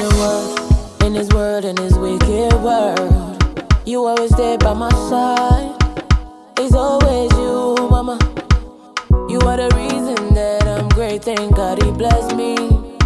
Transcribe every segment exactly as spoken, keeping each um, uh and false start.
the world, in this world, in this wicked world. You always there by my side. It's always you, mama. You are the reason that I'm great. Thank God he blessed me.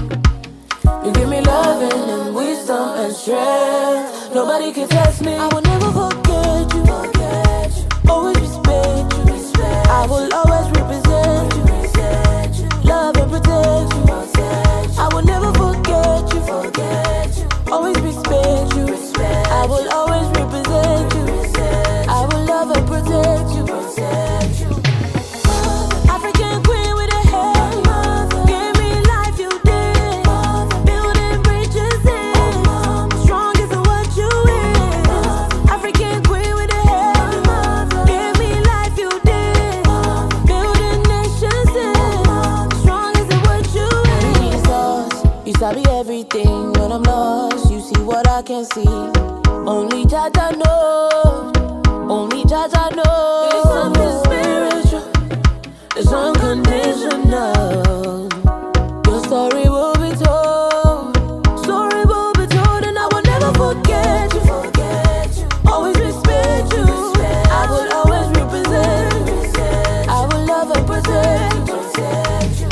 You give me loving and wisdom and strength. Nobody can test me. I will never forget you. Forget you. Always respect you. Respect I will always represent you. Represent you. Love and protect you. Protect you. I will never forget you. Forget you. Always respect you. Respect I will always represent you. Represent I will love and protect you. Protect you. African queen with a head. Give me life you did. Building bridges in. Strong is what you is. African queen with a head. Give me life you did. Building nations in. Strong is what you is. Jesus, you sabi everything when I'm lost. You see what I can see. Only Jaja knows. Only Jaja knows. It's something spiritual. It's unconditional. Your story will be told. Story will be told, and I will never forget you. Forget you. Always respect you. Respect I will always represent you. Represent I will love and protect you. Protect you.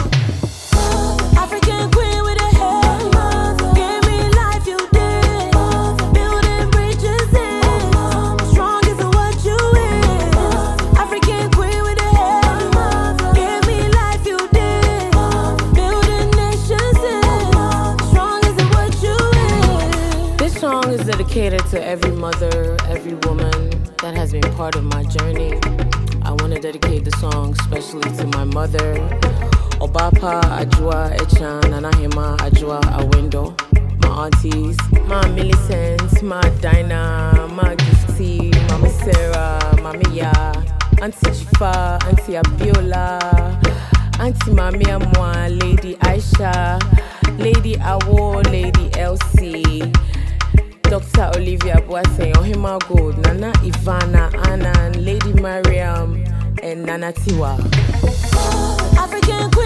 African queen with a head. Give me life you did. Building bridges in. Strong is what you is. African queen with a head. Give me life you did. Building nations in. Strong is what you is. This song is dedicated to every mother, every woman that has been part of my journey. I want to dedicate the song especially to my mother, Obapa Ajua Echan, Nana Hema Ajua Awindo, my aunties, my Millicent, my Dinah, my Gifty, Mama Sarah, Mama Ya, Auntie Chifa, Auntie Abiola, Auntie Mami Amwa, Lady Aisha, Lady Awo, Lady Elsie, Doctor Olivia Boateng, Ohima Gold, Nana Ivana, Annan, Lady Mariam, and Nana Tiwa. African queen.